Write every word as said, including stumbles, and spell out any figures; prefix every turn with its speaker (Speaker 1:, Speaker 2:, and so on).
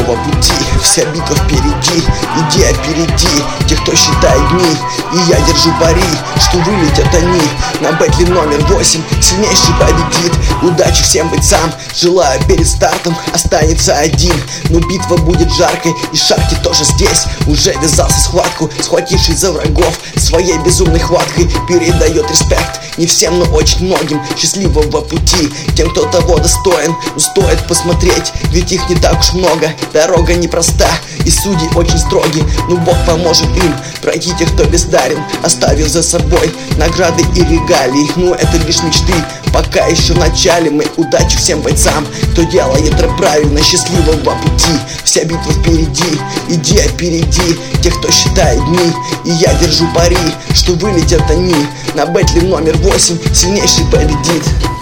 Speaker 1: счастливого пути. Вся битва впереди, иди опереди тех, кто считает дни. И я держу пари, что вылетят они на бэтле номер восемь. Сильнейший победит. Удачи всем бойцам желаю перед стартом. Останется один, но битва будет жаркой. И Шарки тоже здесь уже ввязался в схватку, схватившись за врагов своей безумной хваткой. Передает респект не всем, но очень многим. Счастливого пути тем, кто того достоин. Но стоит посмотреть, ведь их не так уж много. Дорога непроста и судьи очень строги, но Бог поможет им пройти тех, кто бездарен, оставив за собой награды и регалии. Ну это лишь мечты, пока еще в начале. Мы удачи всем бойцам, кто делает рэп правильно. Счастливого пути, вся битва впереди, иди опереди тех, кто считает дни. И я держу пари, что вылетят они на бэтле номер восемь. Сильнейший победит.